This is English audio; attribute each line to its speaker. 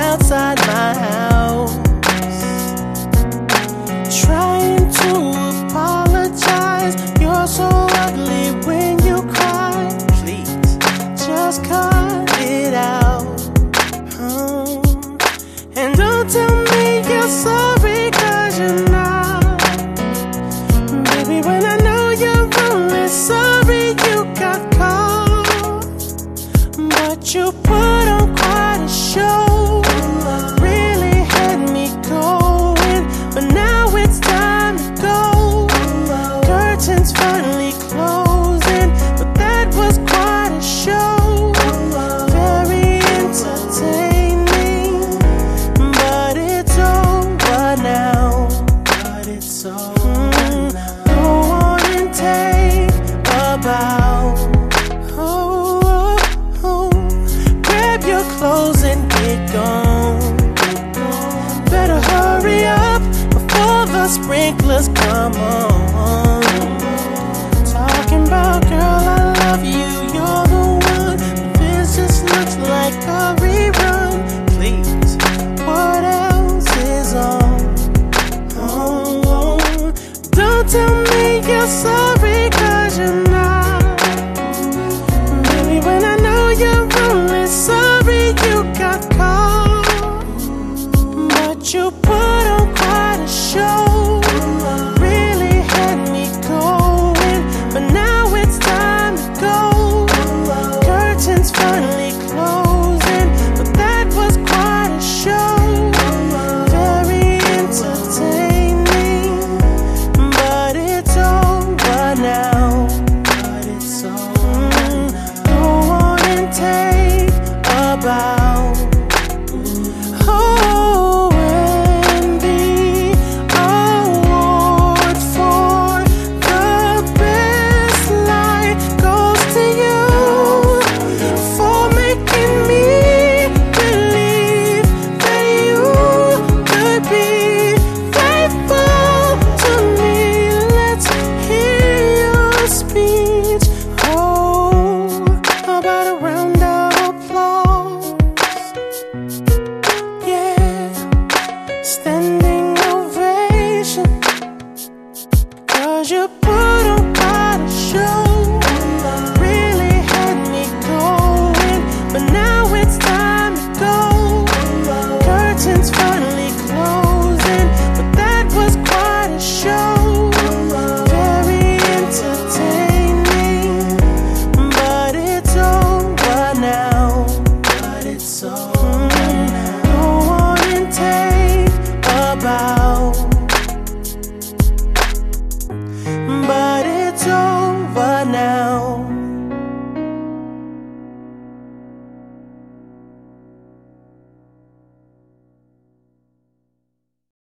Speaker 1: outside my house, trying to apologize. You're so ugly when you cry. Please, just cut it out. And don't tell me you're sorry, 'cause you're not. Baby, when I know you're only sorry you got caught, but you put on quite a show, really had me going. But now it's time to go. Curtains finally closing, but that was quite a show. Very entertaining, but it's over now. But it's over now. Go on and take a bow. Grab your clothes and get gone. Better hurry up before the sprinklers come on. Talking about, girl, I love you, you're the one. But this just looks like a rerun. Please, what else is on? Don't tell me you're sorry, 'cause you're not. Baby, when I know you're only sorry you got caught, but you put on quite a show, really had me going. But now it's time to go. Curtains finally closing, but that was quite a show. Very entertaining, but it's over now. But it's over now. Go on and take a bow.